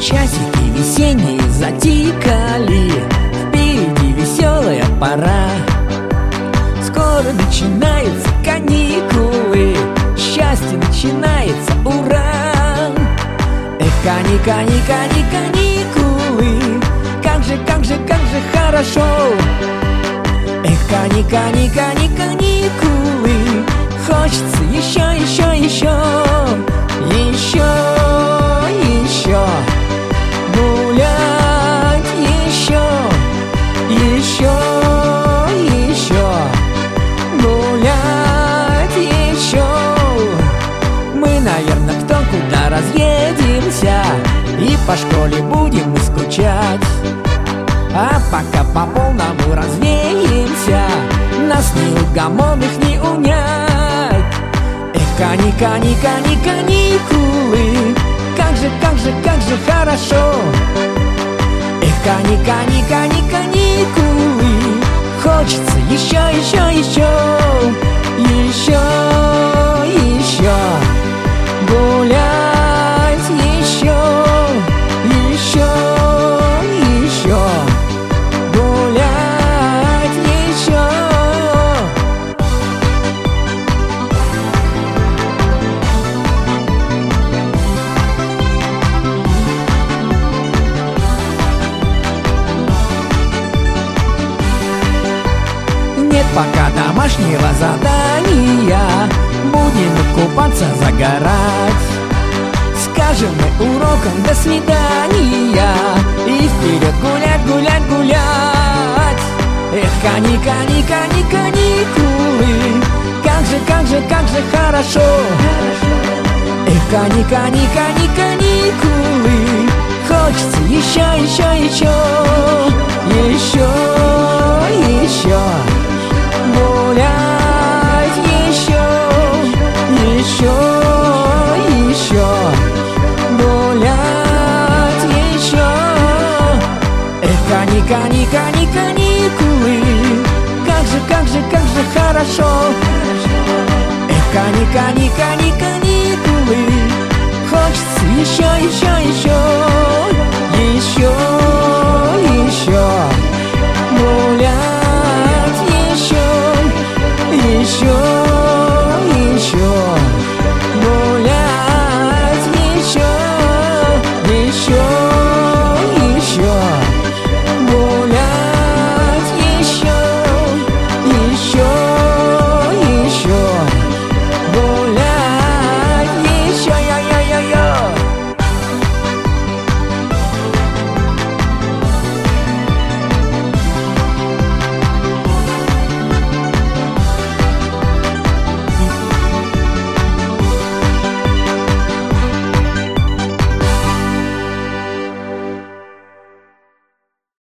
Часики весенние затикали, впереди веселая пора. Скоро начинаются каникулы, счастье начинается, ура! Эх, каникулы, как же хорошо. Эх, каникулы, хочется еще гулять, еще гулять, еще. Мы, наверное, кто куда разъедемся, и по школе будем мы скучать. А пока по полному развеемся, нас неугомонных не унять. Эх, каникулы, как же хорошо. Эх, каникулы, хочется еще гулять, еще гулять, еще. Нет пока домашнего задания, будем купаться, загорать. Скажем мы урокам до свидания и вперед гулять. Эх, каникулы, как же хорошо. Эх, каникулы, хочется еще гулять, еще гулять, еще. Эх, каникулы, как же хорошо. Эх, каникулы, хочется еще